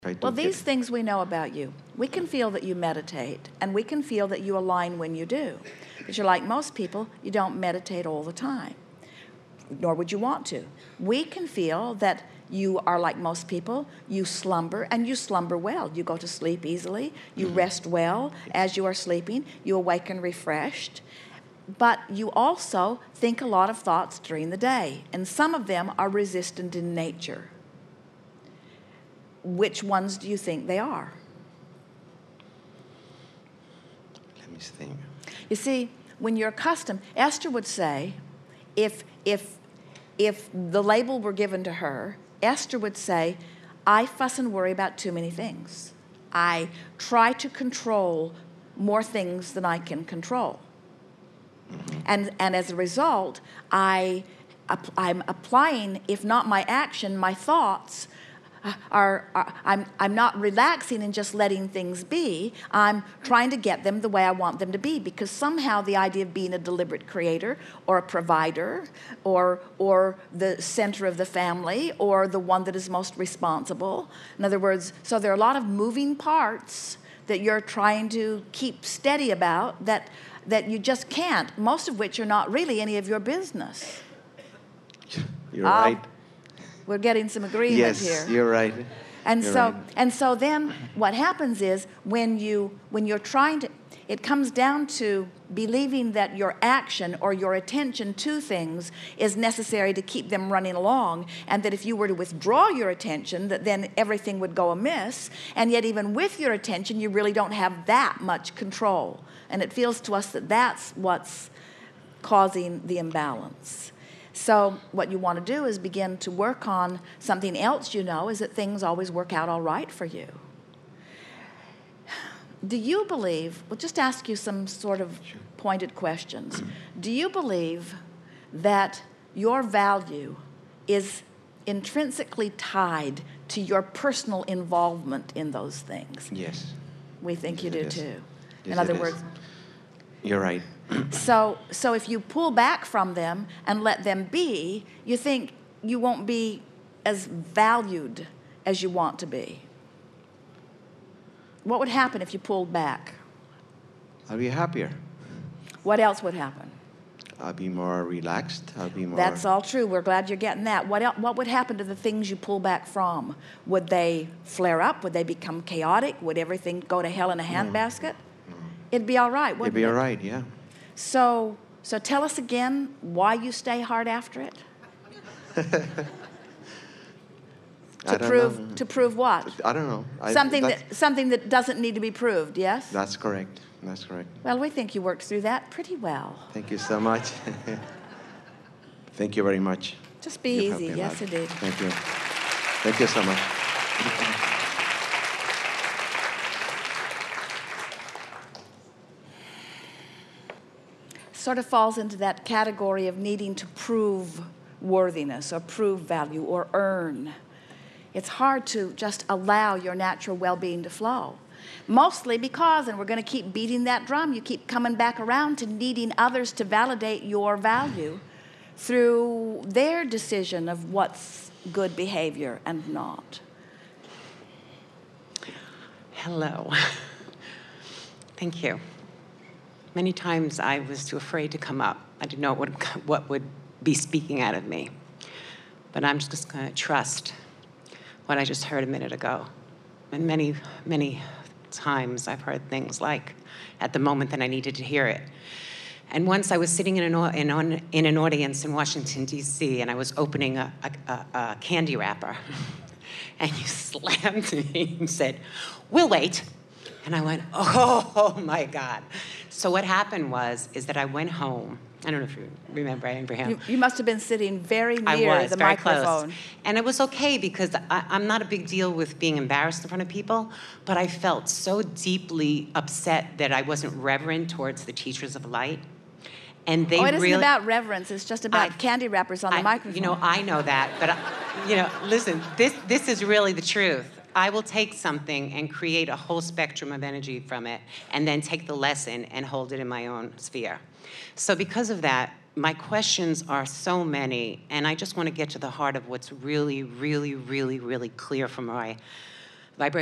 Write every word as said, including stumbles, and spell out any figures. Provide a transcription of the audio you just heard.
Try to Well, get- these things we know about you. We can feel that you meditate, and we can feel that you align when you do. But you're like most people, you don't meditate all the time, nor would you want to. We can feel that you are like most people, you slumber, and you slumber well. You go to sleep easily, you Mm-hmm. rest well as you are sleeping, you awaken refreshed. But you also think a lot of thoughts during the day, and some of them are resistant in nature. Which ones do you think they are? Let me think. You see, when you're accustomed, Esther would say, if, if, if the label were given to her, Esther would say, I fuss and worry about too many things. I try to control more things than I can control. Mm-hmm. And, and as a result, I, I'm applying, if not my action, my thoughts, Are, are I'm, I'm not relaxing and just letting things be. I'm trying to get them the way I want them to be, because somehow the idea of being a deliberate creator or a provider or, or the center of the family or the one that is most responsible. In other words, so there are a lot of moving parts that you're trying to keep steady about that, that you just can't, most of which are not really any of your business. You're Um, right. We're getting some agreement Yes, here. you're right. And You're so right. and so then what happens is when you when you're trying to, it comes down to believing that your action or your attention to things is necessary to keep them running along, and that if you were to withdraw your attention, that then everything would go amiss. And yet even with your attention, you really don't have that much control. And it feels to us that that's what's causing the imbalance. So what you want to do is begin to work on something else. You know, is that things always work out all right for you. Do you believe, we'll just ask you some sort of pointed questions. Do you believe that your value is intrinsically tied to your personal involvement in those things? Yes. We think you do Yes. too. Yes, In other it is. words, You're right. So, so if you pull back from them and let them be, you think you won't be as valued as you want to be. What would happen if you pulled back? I'll be happier. What else would happen? I'll be more relaxed. I'll be more... That's all true. We're glad you're getting that. What el- what would happen to the things you pull back from? Would they flare up? Would they become chaotic? Would everything go to hell in a handbasket? No. It'd be all right, It'd wouldn't be it? all right, yeah. So, so tell us again why you stay hard after it. I To don't prove know. to prove what? I don't know. I, Something that's, that something that doesn't need to be proved, yes? That's correct. That's correct. Well, we think you worked through that pretty well. Thank you so much. Thank you very much. Just be You've helped easy, me a yes, lot. indeed. Thank you. Thank you so much. Sort of falls into that category of needing to prove worthiness or prove value or earn. It's hard to just allow your natural well-being to flow. Mostly because, and we're going to keep beating that drum, you keep coming back around to needing others to validate your value through their decision of what's good behavior and not. Hello. Thank you. Many times I was too afraid to come up. I didn't know what, what would be speaking out of me. But I'm just going to trust what I just heard a minute ago. And many, many times I've heard things like, at the moment that I needed to hear it. And once I was sitting in an, in an, in an audience in Washington, D C, and I was opening a, a, a candy wrapper. And you slammed me and said, "We'll wait." And I went, oh, oh my God. So what happened was, is that I went home. I don't know if you remember, Abraham. You, you must have been sitting very I near was, the very microphone. close. And it was okay because I, I'm not a big deal with being embarrassed in front of people, but I felt so deeply upset that I wasn't reverent towards the teachers of light. And they Oh, it isn't really, about reverence. It's just about I- candy wrappers on the I- microphone. You know, I know that, but, I, you know, listen, this, this is really the truth. I will take something and create a whole spectrum of energy from it and then take the lesson and hold it in my own sphere. So because of that, my questions are so many, and I just want to get to the heart of what's really, really, really, really clear from my vibration